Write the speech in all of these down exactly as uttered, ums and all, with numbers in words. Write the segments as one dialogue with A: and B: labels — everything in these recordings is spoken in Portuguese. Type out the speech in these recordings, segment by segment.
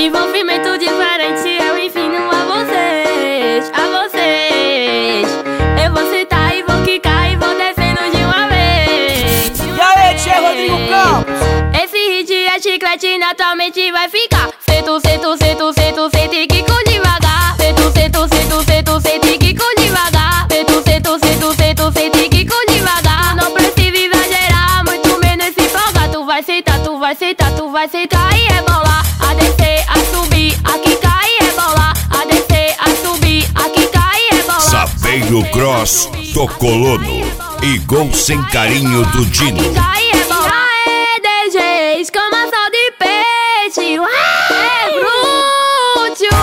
A: Envolvimento diferente, eu ensino a vocês, a vocês. Eu vou sentar e vou quicar e vou descendo de uma vez.
B: E aí, Tchê Rodrigo Campos?
A: Esse hit é chiclete, naturalmente vai ficar. Sento, sento, sento, sento, sento e quico devagar. Sento, sento, sento, sento, sento e quico devagar. Sento, sento, sento, sento, sento e quico devagar. Não precisa exagerar, muito menos se empolgar. Tu vai sentar, tu vai sentar, tu vai sentar e rebolar. A descer, a subir, a quicar e rebolar. A descer, a subir, a quicar e rebolar.
C: Sapeiro Cross do Colono e Gol Sem Carinho do Dino.
A: Aê, D J, escama só de peixe. Ué, bruto.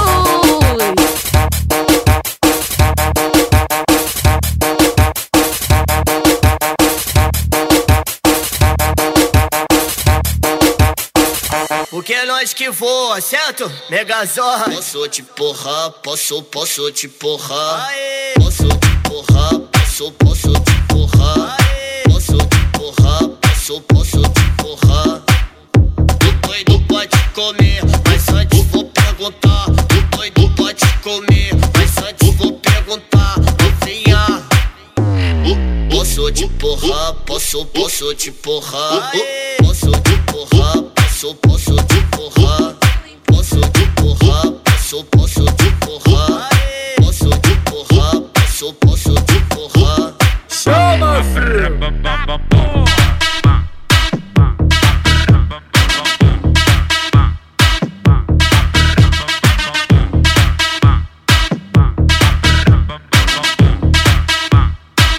B: Porque é nós que voa, certo? Megazord.
D: Posso te porrar, posso, posso te porrar. Aê. Posso te porrar, posso, posso te porrar. Aê. Posso te porrar, posso, posso te porrar. O doido pode comer, mas antes vou perguntar. O doido pode comer, mas antes vou perguntar. Novinha, posso te porrar, posso, posso te porrar. Aê. Posso te porrar, posso, posso te porrar. Posso te porrar, posso, posso te porrar. Posso te porrar, posso, posso te porrar.
B: Chama, filho!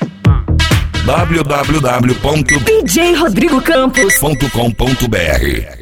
C: w w w ponto
E: D J Rodrigo Campos
C: ponto com ponto b r